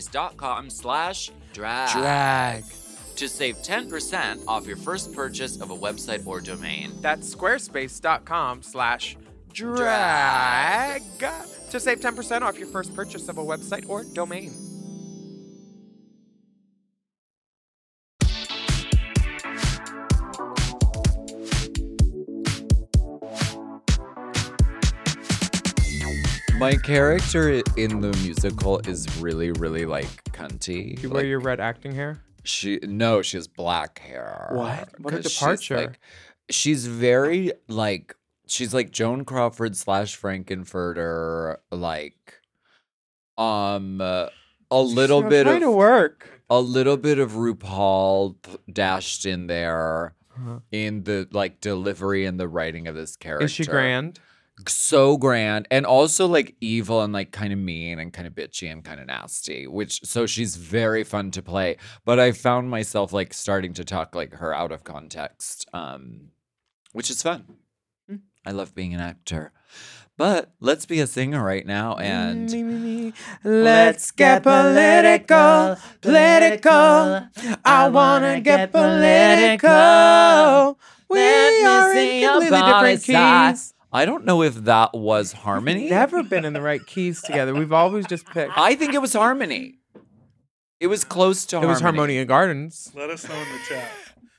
Speaker 3: squarespace.com/drag. To save 10% off your first purchase of a website or domain.
Speaker 4: That's squarespace.com/drag to save 10% off your first purchase of a website or domain.
Speaker 3: My character in the musical is really, really like cunty.
Speaker 4: You wear your red acting hair?
Speaker 3: She has black hair.
Speaker 4: What a
Speaker 3: 'Cause
Speaker 4: departure.
Speaker 3: She's very like, she's like Joan Crawford / Frankenfurter, like, a little bit
Speaker 4: trying to
Speaker 3: of
Speaker 4: work.
Speaker 3: a little bit of RuPaul dashed in there
Speaker 4: Uh-huh.
Speaker 3: in the like delivery and the writing of this character.
Speaker 4: Is she grand?
Speaker 3: So grand, and also like evil and like kind of mean and kind of bitchy and kind of nasty, so she's very fun to play. But I found myself like starting to talk like her out of context, which is fun. I love being an actor. But let's be a singer right now and
Speaker 4: Let's get political. I wanna get political. We are in completely different keys.
Speaker 3: I don't know if that was harmony.
Speaker 4: Never been in the right keys together. We've always just picked.
Speaker 3: I think it was harmony. It was close to harmony.
Speaker 4: It was Harmonia Gardens.
Speaker 6: Let us know in the chat.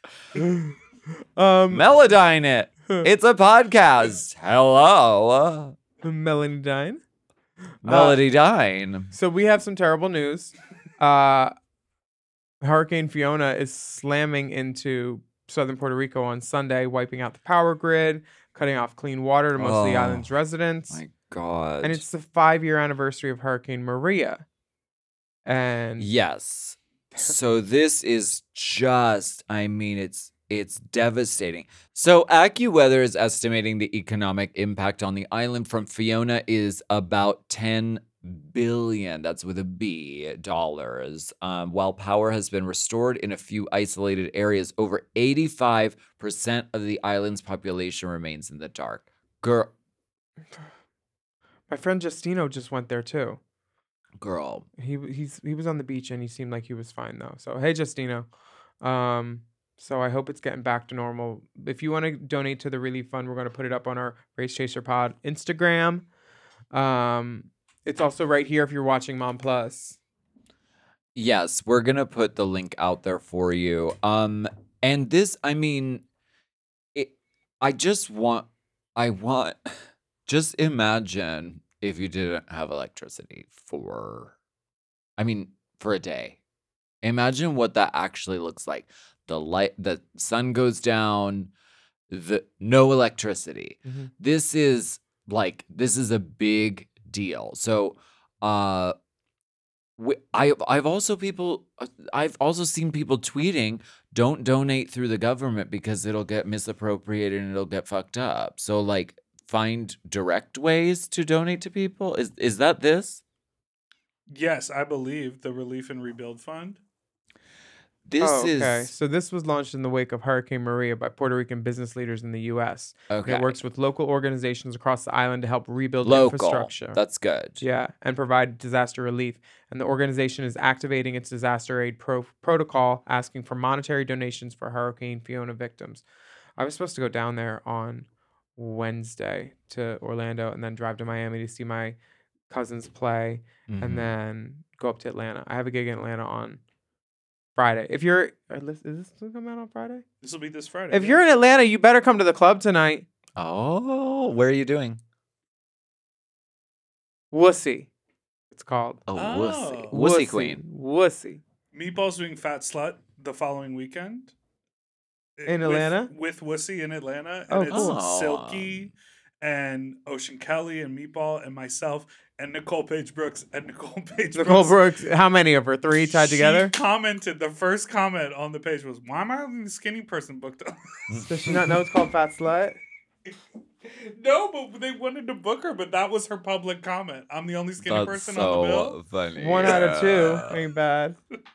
Speaker 3: Melodyne it. It's a podcast. Hello.
Speaker 4: Melanie Dine.
Speaker 3: Melody Dine.
Speaker 4: So we have some terrible news. Hurricane Fiona is slamming into southern Puerto Rico on Sunday, wiping out the power grid, cutting off clean water to most of the island's residents.
Speaker 3: My God.
Speaker 4: And it's the 5-year anniversary of Hurricane Maria. And
Speaker 3: yes. So this is just, I mean, it's devastating. So AccuWeather is estimating the economic impact on the island from Fiona is about $10 billion, that's with a B, dollars. While power has been restored in a few isolated areas, over 85% of the island's population remains in the dark. Girl.
Speaker 4: My friend Justino just went there too.
Speaker 3: Girl.
Speaker 4: He was on the beach and he seemed like he was fine though. So hey Justino. So I hope it's getting back to normal. If you want to donate to the relief fund, we're going to put it up on our Race Chaser Pod Instagram. It's also right here if you're watching Mom Plus.
Speaker 3: Yes, we're going to put the link out there for you. And this, I mean, just imagine if you didn't have electricity for a day. Imagine what that actually looks like. The sun goes down, no electricity.
Speaker 4: Mm-hmm.
Speaker 3: This is a big deal. So I've also seen people tweeting, don't donate through the government because it'll get misappropriated and it'll get fucked up. So like find direct ways to donate to people. Is that this?
Speaker 6: Yes, I believe the Relief and Rebuild Fund.
Speaker 4: Okay. So this was launched in the wake of Hurricane Maria by Puerto Rican business leaders in the U.S.
Speaker 3: Okay.
Speaker 4: It works with local organizations across the island to help rebuild
Speaker 3: Local.
Speaker 4: infrastructure.
Speaker 3: That's good.
Speaker 4: Yeah, and provide disaster relief. And the organization is activating its disaster aid protocol, asking for monetary donations for Hurricane Fiona victims. I was supposed to go down there on Wednesday to Orlando and then drive to Miami to see my cousins play and then go up to Atlanta. I have a gig in Atlanta on Friday. If you're, is this going to come out on Friday?
Speaker 6: This will be this Friday.
Speaker 4: If you're in Atlanta, you better come to the club tonight.
Speaker 3: Oh, where are you doing?
Speaker 4: Wussy, it's called.
Speaker 3: Oh,
Speaker 6: Oh.
Speaker 3: Wussy Queen.
Speaker 4: Wussy.
Speaker 6: Meatball's doing Fat Slut the following weekend.
Speaker 4: In Atlanta?
Speaker 6: With Wussy in Atlanta.
Speaker 4: Oh,
Speaker 6: And it's
Speaker 4: cool.
Speaker 6: Silky and Ocean Kelly and Meatball and myself and Nicole Page Brooks. And Nicole Page
Speaker 4: Nicole Brooks, how many of her? 3 tied together?
Speaker 6: She commented, the first comment on the page was, why am I having the skinny person booked up?
Speaker 4: Does she not know it's called Fat Slut?
Speaker 6: No, but they wanted to book her, but that was her public comment. I'm the only skinny person on the bill.
Speaker 3: Funny.
Speaker 4: 1 out of 2 ain't bad.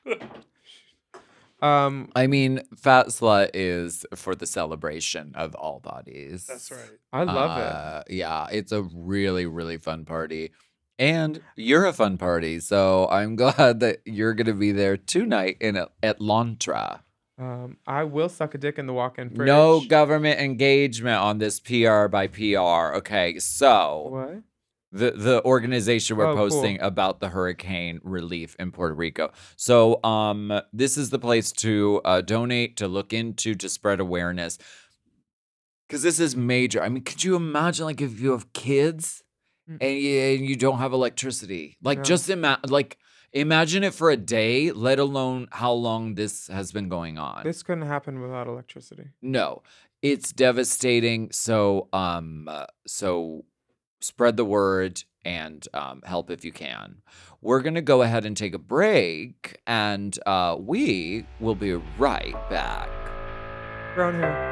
Speaker 3: I mean, Fat Slut is for the celebration of all bodies.
Speaker 6: That's right.
Speaker 4: I love it.
Speaker 3: Yeah, it's a really, really fun party. And you're a fun party, so I'm glad that you're going to be there tonight in Atlanta.
Speaker 4: I will suck a dick in the walk-in fridge.
Speaker 3: No government engagement on this PR by PR. Okay, so
Speaker 4: What?
Speaker 3: the organization we're
Speaker 4: Oh, cool.
Speaker 3: posting about the hurricane relief in Puerto Rico. So this is the place to donate, to look into, to spread awareness. Because this is major. I mean, could you imagine like if you have kids and you don't have electricity? Like
Speaker 4: Yeah.
Speaker 3: just imagine it for a day, let alone how long this has been going on.
Speaker 4: This couldn't happen without electricity.
Speaker 3: No, it's devastating. So, so spread the word and help if you can. We're gonna go ahead and take a break, and we will be right back.
Speaker 4: Brown hair.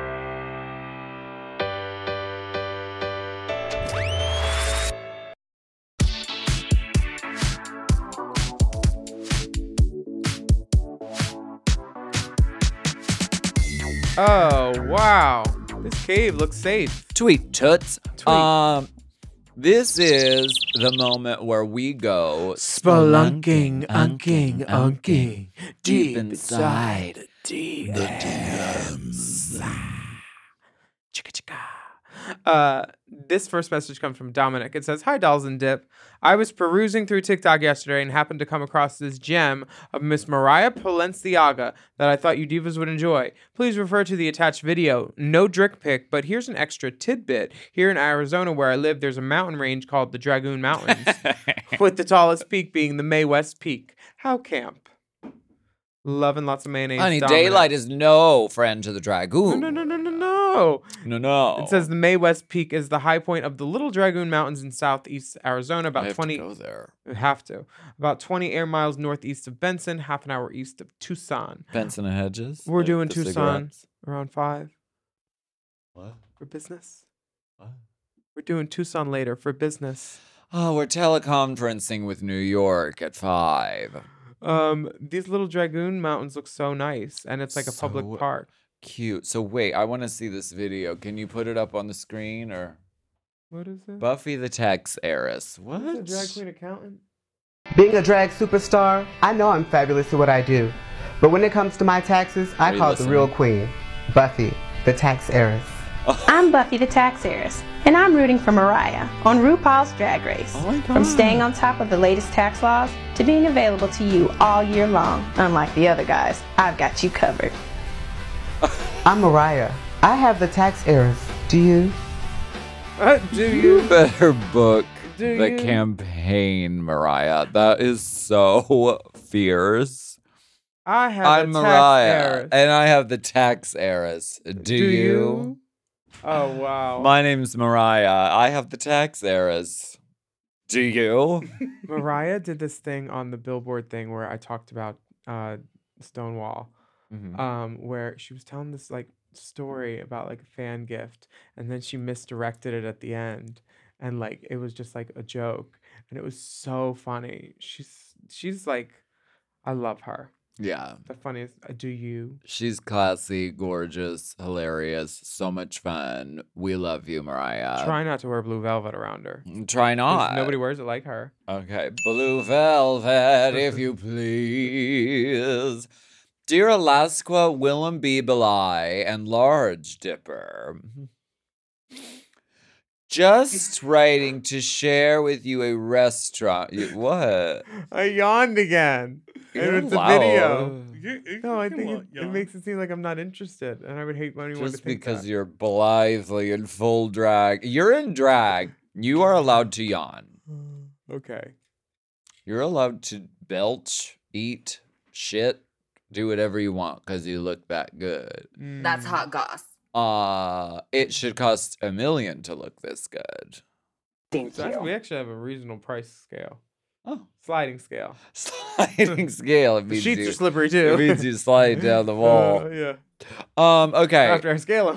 Speaker 4: Oh, wow. This cave looks safe.
Speaker 3: Tweet toots.
Speaker 4: Tweet.
Speaker 3: This is the moment where we go
Speaker 4: Spelunking, unking, unking,
Speaker 3: deep inside
Speaker 4: the
Speaker 3: DMs.
Speaker 4: Chicka chicka. This first message comes from Dominic. It says, "Hi, Dolls and Dip. I was perusing through TikTok yesterday and happened to come across this gem of Miss Mariah Palenciaga that I thought you divas would enjoy. Please refer to the attached video. No drick pic, but here's an extra tidbit. Here in Arizona, where I live, there's a mountain range called the Dragoon Mountains, with the tallest peak being the Mae West Peak. How camp? Love and lots of mayonnaise.
Speaker 3: Honey,
Speaker 4: Dominic."
Speaker 3: daylight is no friend to the Dragoon.
Speaker 4: No. It says the Mae West Peak is the high point of the Little Dragoon Mountains in southeast Arizona,
Speaker 3: I
Speaker 4: about
Speaker 3: have
Speaker 4: 20.
Speaker 3: to go there.
Speaker 4: You have to. About 20 air miles northeast of Benson, half an hour east of Tucson.
Speaker 3: Benson and Hedges.
Speaker 4: We're
Speaker 3: like
Speaker 4: doing
Speaker 3: the
Speaker 4: Tucson
Speaker 3: cigarettes.
Speaker 4: around 5
Speaker 3: What?
Speaker 4: for business.
Speaker 3: What?
Speaker 4: We're doing Tucson later for business.
Speaker 3: Oh, we're teleconferencing with New York at 5.
Speaker 4: These Little Dragoon Mountains look so nice, and it's like a public
Speaker 3: So
Speaker 4: park.
Speaker 3: Cute. So wait, I want to see this video. Can you put it up on the screen or
Speaker 4: What is it?
Speaker 3: Buffy the Tax Heiress?
Speaker 4: Is
Speaker 3: What?
Speaker 4: it a drag queen accountant?
Speaker 7: Being a drag superstar, I know I'm fabulous at what I do. But when it comes to my taxes, I
Speaker 3: Are you
Speaker 7: call it the real
Speaker 3: listening?
Speaker 7: queen, Buffy, the tax heiress.
Speaker 8: I'm Buffy the Tax Heiress, and I'm rooting for Mariah on RuPaul's Drag Race.
Speaker 3: Oh my God.
Speaker 8: From staying on top of the latest tax laws to being available to you all year long. Unlike the other guys, I've got you covered.
Speaker 7: I'm Mariah. I have the tax heiress. Do you?
Speaker 4: Do
Speaker 3: You better book
Speaker 4: Do
Speaker 3: the
Speaker 4: you?
Speaker 3: campaign, Mariah. That is so fierce.
Speaker 4: I have
Speaker 3: I'm
Speaker 4: a tax
Speaker 3: Mariah,
Speaker 4: heiress.
Speaker 3: and I have the tax heiress. Do you?
Speaker 4: Oh, wow.
Speaker 3: My name's Mariah. I have the tax errors. Do you?
Speaker 4: Mariah did this thing on the Billboard thing where I talked about Stonewall, where she was telling this like story about like a fan gift, and then she misdirected it at the end, and like it was just like a joke, and it was so funny. She's like, I love her.
Speaker 3: Yeah.
Speaker 4: The funniest. Do you?
Speaker 3: She's classy, gorgeous, hilarious, so much fun. We love you, Mariah.
Speaker 4: Try not to wear blue velvet around her.
Speaker 3: Try
Speaker 4: 'Cause
Speaker 3: not.
Speaker 4: Nobody wears it like her.
Speaker 3: Okay. Blue velvet, if you please. Dear Alaska, Willem B. Belai, and Large Dipper. Just writing to share with you a restaurant. What?
Speaker 4: I yawned again.
Speaker 3: You're
Speaker 4: And it's a video.
Speaker 3: loud.
Speaker 4: No, I think it makes it seem like I'm not interested, and I would hate anyone to
Speaker 3: Just
Speaker 4: think
Speaker 3: because
Speaker 4: that.
Speaker 3: you're blithely in full drag. You're in drag. You are allowed to yawn.
Speaker 4: Okay.
Speaker 3: You're allowed to belch, eat, shit, do whatever you want because you look that good.
Speaker 9: That's hot goss.
Speaker 3: It should cost $1 million to look this good.
Speaker 9: Thank
Speaker 4: So
Speaker 9: you.
Speaker 4: we actually have a reasonable price scale.
Speaker 3: Oh.
Speaker 4: Sliding scale.
Speaker 3: Sliding scale. It
Speaker 4: The
Speaker 3: means
Speaker 4: sheets
Speaker 3: you,
Speaker 4: are slippery too.
Speaker 3: It means you slide down the wall.
Speaker 4: Yeah.
Speaker 3: Okay.
Speaker 4: After I scale them.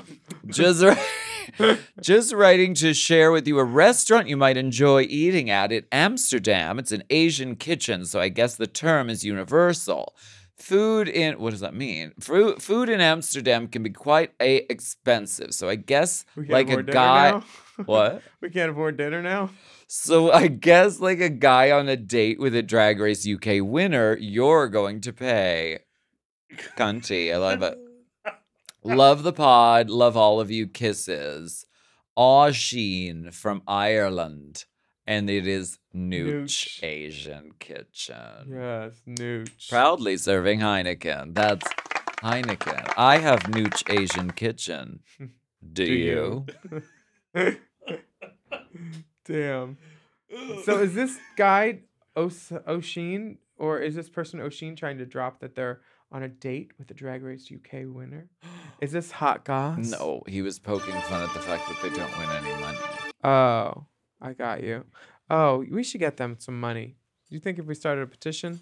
Speaker 3: Just writing to share with you a restaurant you might enjoy eating at in Amsterdam. It's an Asian kitchen, so I guess the term is universal. What does that mean? Food in Amsterdam can be quite expensive, so I guess
Speaker 4: We can't
Speaker 3: like a
Speaker 4: afford dinner
Speaker 3: guy.
Speaker 4: now?
Speaker 3: What?
Speaker 4: We can't afford dinner now?
Speaker 3: So I guess like a guy on a date with a Drag Race UK winner, you're going to pay. Cunty, I love it. Love the pod. Love all of you. Kisses. Sheen from Ireland. And it is Nooch Asian Kitchen.
Speaker 4: Yes, Nooch.
Speaker 3: Proudly serving Heineken. That's Heineken. I have Nooch Asian Kitchen. Do you?
Speaker 4: Damn. So is this guy O'Sheen, or is this person O'Sheen trying to drop that they're on a date with the Drag Race UK winner? Is this hot goss?
Speaker 3: No, he was poking fun at the fact that they don't win any money.
Speaker 4: Oh, I got you. Oh, we should get them some money. Do you think if we started a petition?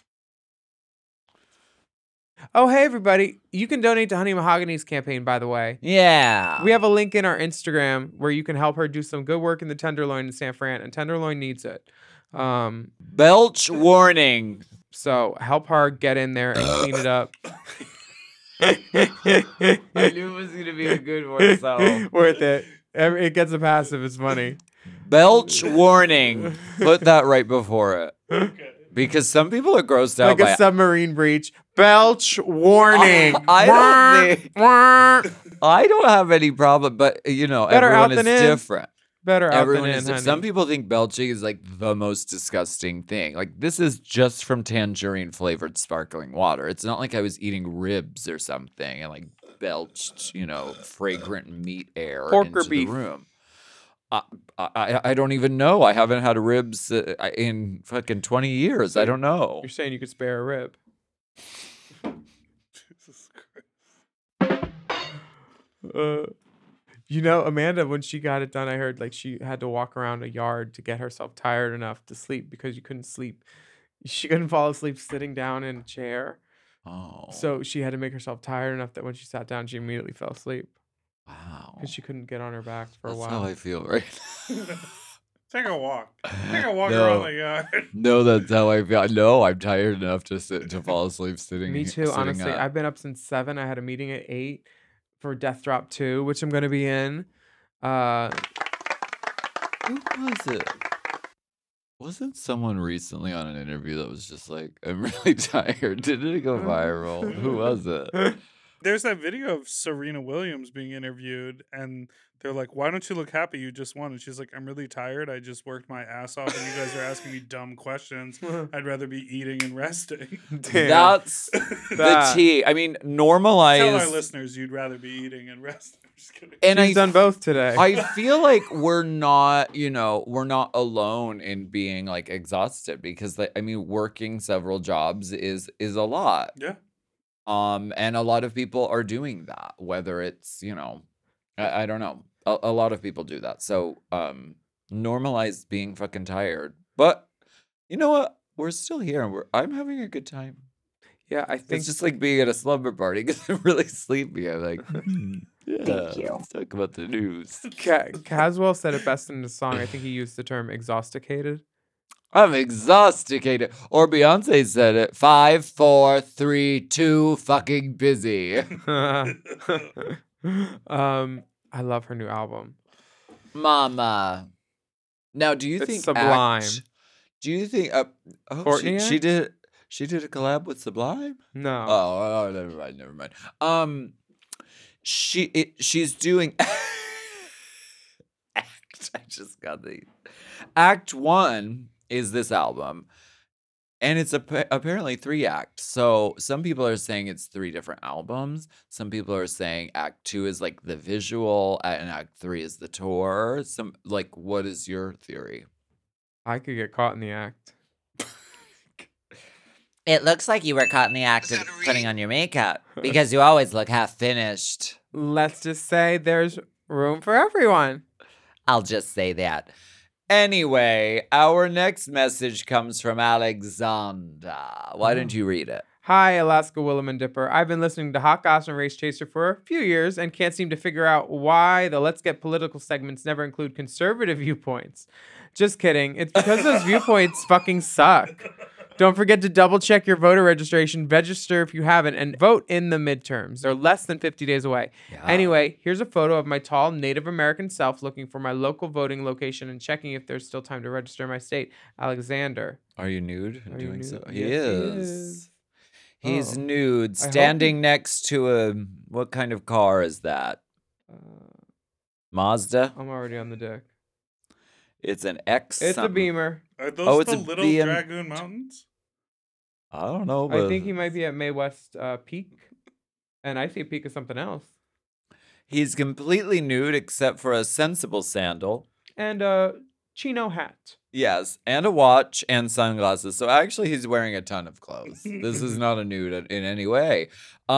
Speaker 4: Oh, hey, everybody. You can donate to Honey Mahogany's campaign, by the way.
Speaker 3: Yeah.
Speaker 4: We have a link in our Instagram where you can help her do some good work in the Tenderloin in San Fran, and Tenderloin needs it.
Speaker 3: Belch warning.
Speaker 4: So help her get in there and clean it up.
Speaker 3: I knew it was going to be a good one, so.
Speaker 4: Worth it. It gets a passive. It's funny.
Speaker 3: Belch warning. Put that right before it.
Speaker 6: Okay.
Speaker 3: Because some people are grossed out
Speaker 4: Like
Speaker 3: by
Speaker 4: a submarine breach. Belch warning.
Speaker 3: I don't have any problem, but
Speaker 4: Better
Speaker 3: everyone
Speaker 4: out
Speaker 3: is
Speaker 4: than in.
Speaker 3: different.
Speaker 4: Better out
Speaker 3: Everyone
Speaker 4: than
Speaker 3: is
Speaker 4: in,
Speaker 3: different. Some
Speaker 4: honey.
Speaker 3: people think belching is like the most disgusting thing. Like this is just from tangerine flavored sparkling water. It's not like I was eating ribs or something and like belched, fragrant meat air
Speaker 4: Pork
Speaker 3: into
Speaker 4: or beef?
Speaker 3: the room. I don't even know. I haven't had ribs in fucking 20 years. I don't know.
Speaker 4: You're saying you could spare a rib.
Speaker 6: Jesus Christ.
Speaker 4: Amanda, when she got it done, I heard like she had to walk around a yard to get herself tired enough to sleep because you couldn't sleep. She couldn't fall asleep sitting down in a chair.
Speaker 3: Oh.
Speaker 4: So she had to make herself tired enough that when she sat down, she immediately fell asleep
Speaker 3: Wow.
Speaker 4: because she couldn't get on her back for a
Speaker 3: That's
Speaker 4: while.
Speaker 3: how I feel right
Speaker 6: Take a walk. Take a walk
Speaker 3: No.
Speaker 6: around the yard.
Speaker 3: No, that's how I feel. No, I'm tired enough to fall asleep sitting.
Speaker 4: Me too,
Speaker 3: sitting
Speaker 4: honestly.
Speaker 3: up.
Speaker 4: I've been up since 7. I had a meeting at 8 for Death Drop 2, which I'm going to be in.
Speaker 3: Who was it? Wasn't someone recently on an interview that was just like, I'm really tired? Didn't it go viral? Who was it?
Speaker 6: There's that video of Serena Williams being interviewed, and they're like, "Why don't you look happy? You just won." And she's like, "I'm really tired. I just worked my ass off, and you guys are asking me dumb questions. I'd rather be eating and resting."
Speaker 4: Damn.
Speaker 3: That's the tea. I mean, normalize.
Speaker 6: Tell our listeners you'd rather be eating and resting. I'm just kidding.
Speaker 3: And
Speaker 4: She's done both today.
Speaker 3: I feel like we're not alone in being like exhausted because working several jobs is a lot.
Speaker 6: Yeah.
Speaker 3: And a lot of people are doing that, whether it's, I don't know. A lot of people do that. So normalize being fucking tired. But you know what? We're still here, and I'm having a good time.
Speaker 4: Yeah, I think
Speaker 3: It's just like being at a slumber party because I'm really sleepy. I'm like,
Speaker 9: Thank you.
Speaker 3: let's talk about the news.
Speaker 4: Caswell said it best in the song. I think he used the term exhausticated.
Speaker 3: I'm exhausted. Or Beyonce said it. 5, 4, 3, 2, fucking busy.
Speaker 4: I love her new album.
Speaker 3: Mama. Now, do you
Speaker 4: It's
Speaker 3: think
Speaker 4: sublime.
Speaker 3: do you think
Speaker 4: Courtney
Speaker 3: she did a collab with Sublime?
Speaker 4: No.
Speaker 3: Oh, never mind. She's doing Act. I just got the Act 1 is this album. And it's apparently 3 acts. So some people are saying it's 3 different albums. Some people are saying Act 2 is like the visual and Act 3 is the tour. What is your theory?
Speaker 4: I could get caught in the act.
Speaker 10: It looks like you were caught in the act of putting on your makeup because you always look half finished.
Speaker 4: Let's just say there's room for everyone.
Speaker 3: I'll just say that. Anyway, our next message comes from Alexander. Why don't you read it?
Speaker 4: Hi, Alaska Willem and Dipper. I've been listening to Hot Goss and Race Chaser for a few years and can't seem to figure out why the Let's Get Political segments never include conservative viewpoints. Just kidding. It's because those viewpoints fucking suck. Don't forget to double check your voter registration, register if you haven't, and vote in the midterms. They're less than 50 days away.
Speaker 3: Yeah.
Speaker 4: Anyway, here's a photo of my tall Native American self looking for my local voting location and checking if there's still time to register in my state. Alexander.
Speaker 3: Are you nude?
Speaker 4: Are you
Speaker 3: Doing
Speaker 4: nude?
Speaker 3: so?
Speaker 4: Yes,
Speaker 3: He is. He's
Speaker 4: Oh.
Speaker 3: nude,
Speaker 4: I hope
Speaker 3: standing next to a. What kind of car is that? Mazda?
Speaker 4: I'm already on the deck.
Speaker 3: It's an X.
Speaker 4: It's a
Speaker 3: something.
Speaker 4: Beamer.
Speaker 6: Are those
Speaker 3: it's
Speaker 6: the
Speaker 3: a
Speaker 6: little
Speaker 3: BM
Speaker 6: Dragoon Mountains?
Speaker 3: I don't know.
Speaker 4: I
Speaker 3: But
Speaker 4: think he might be at May West Peak. And I see a peak of something else.
Speaker 3: he's completely nude except for a sensible sandal.
Speaker 4: And a chino hat.
Speaker 3: Yes, and a watch and sunglasses. So actually, he's wearing a ton of clothes. This is not a nude in any way.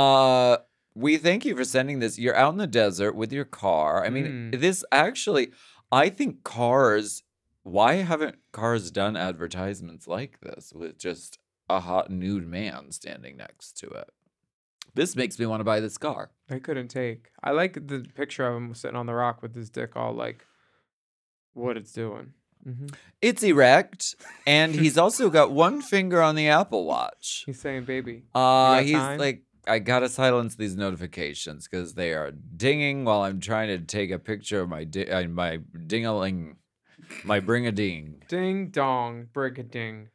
Speaker 3: We thank you for sending this. You're out in the desert with your car. I mean, this actually, I think cars. Why haven't cars done advertisements like this with just a hot nude man standing next to it? This makes me want to buy this car.
Speaker 4: I couldn't take. I like the picture of him sitting on the rock with his dick all like what it's doing. Mm-hmm.
Speaker 3: It's erect, and he's also got one finger on the Apple Watch.
Speaker 4: He's saying, "Baby."
Speaker 3: He's
Speaker 4: time?
Speaker 3: like, I gotta silence these notifications because they are dinging while I'm trying to take a picture of my my ding-a-ling, my bring-a-ding.
Speaker 4: Ding dong, brigading.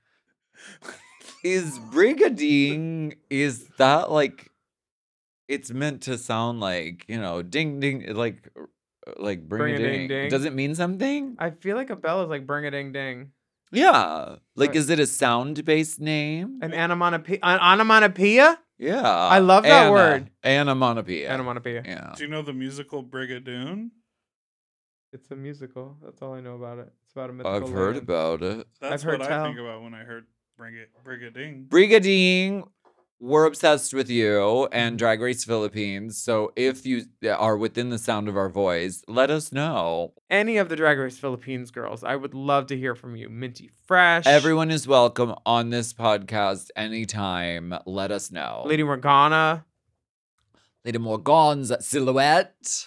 Speaker 3: Is brigading? Is that like? It's meant to sound like ding ding like bring a ding.
Speaker 4: Bring-a-ding-ding.
Speaker 3: Does it mean something?
Speaker 4: I feel like a bell is like bring a ding ding.
Speaker 3: Yeah. Like,
Speaker 4: Right.
Speaker 3: is it a sound-based name?
Speaker 4: An onomatopoeia?
Speaker 3: Yeah.
Speaker 4: I love that word.
Speaker 3: Onomatopoeia.
Speaker 4: Onomatopoeia.
Speaker 3: Yeah.
Speaker 6: Do you know the musical Brigadoon?
Speaker 4: It's a musical. That's all I know about it. It's about a mythical
Speaker 3: I've heard
Speaker 4: land.
Speaker 3: about it.
Speaker 6: That's
Speaker 4: I've heard
Speaker 6: what
Speaker 4: tell.
Speaker 6: I think about when I heard Brigading.
Speaker 3: Brigading, we're obsessed with you and Drag Race Philippines. So if you are within the sound of our voice, let us know.
Speaker 4: Any of the Drag Race Philippines girls, I would love to hear from you. Minty Fresh.
Speaker 3: Everyone is welcome on this podcast anytime. Let us know.
Speaker 4: Lady Morgana.
Speaker 3: Lady Morgan's Silhouette.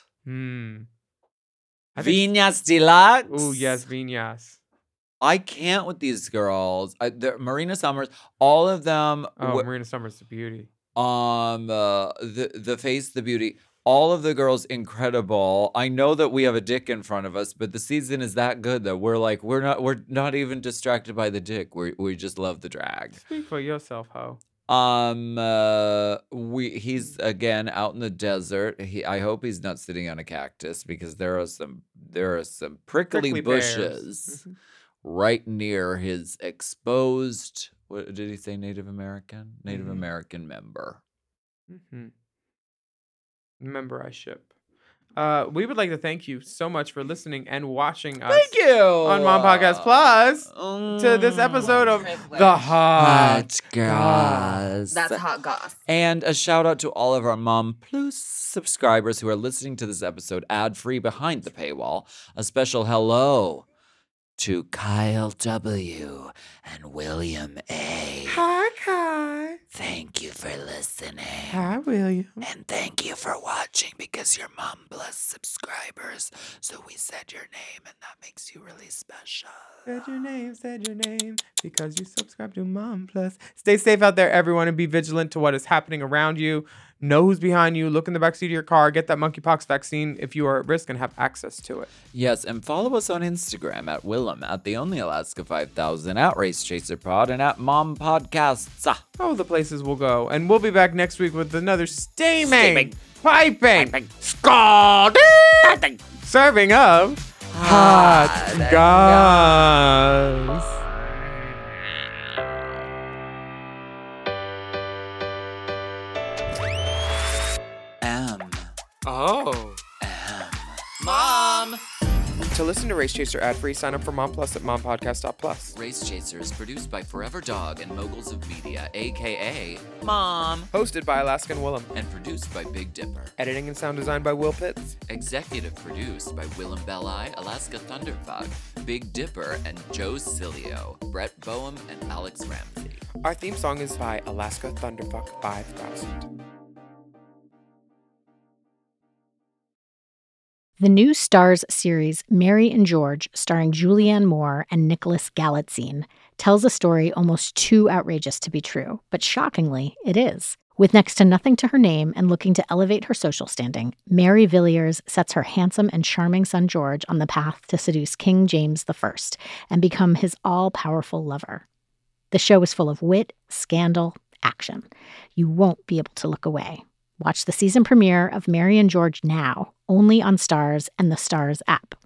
Speaker 4: I think-
Speaker 3: Viñas Deluxe.
Speaker 4: Oh, yes, Viñas.
Speaker 3: I can't with these girls. Marina Summers, all of them.
Speaker 4: Oh, Marina Summers, the beauty.
Speaker 3: The face, the beauty. All of the girls incredible. I know that we have a dick in front of us, but the season is that good that we're not even distracted by the dick. We just love the drag.
Speaker 4: Speak for yourself, ho.
Speaker 3: He's again out in the desert. I hope he's not sitting on a cactus because there are some prickly
Speaker 4: bears.
Speaker 3: bushes right near his exposed. What did he say? Native American member.
Speaker 4: Mm-hmm. Member I ship. We would like to thank you so much for listening and watching us.
Speaker 3: Thank you
Speaker 4: on Mom Podcast Plus to this episode of The Hot
Speaker 3: Goss.
Speaker 11: That's Hot Goss.
Speaker 3: And a shout out to all of our Mom Plus subscribers who are listening to this episode ad-free behind the paywall. A special hello to Kyle W. and William A.
Speaker 4: Hi, Kai.
Speaker 3: Thank you for listening.
Speaker 4: Hi, William.
Speaker 3: And thank you for watching because you're Mom Plus subscribers. So we said your name and that makes you really special.
Speaker 4: Said your name, because you subscribe to Mom Plus. Stay safe out there, everyone, and be vigilant to what is happening around you. Know who's behind you. Look in the backseat of your car. Get that monkeypox vaccine if you are at risk and have access to it.
Speaker 3: Yes, and follow us on Instagram at Willem, at The Only Alaska 5000, at Race Chaser Pod, and at Mom Podcasts.
Speaker 4: Oh, the places we'll go. And we'll be back next week with another steaming, piping, scalding serving of Hot Goss.
Speaker 3: Mom!
Speaker 4: To listen to Race Chaser ad-free, sign up for Mom Plus at mompodcast.plus.
Speaker 3: Race Chaser is produced by Forever Dog and Moguls of Media, a.k.a. Mom.
Speaker 4: Hosted by Alaska and Willem.
Speaker 3: And produced by Big Dipper.
Speaker 4: Editing and sound design by Will Pitts.
Speaker 3: Executive produced by Willem Belli, Alaska Thunderfuck, Big Dipper, and Joe Cilio, Brett Boehm, and Alex Ramsey.
Speaker 4: Our theme song is by Alaska Thunderfuck 5000.
Speaker 1: The new Starz series Mary and George, starring Julianne Moore and Nicholas Galitzine, tells a story almost too outrageous to be true, but shockingly, it is. With next to nothing to her name and looking to elevate her social standing, Mary Villiers sets her handsome and charming son George on the path to seduce King James I and become his all-powerful lover. The show is full of wit, scandal, action. You won't be able to look away. Watch the season premiere of Mary and George now, only on Starz and the Starz app.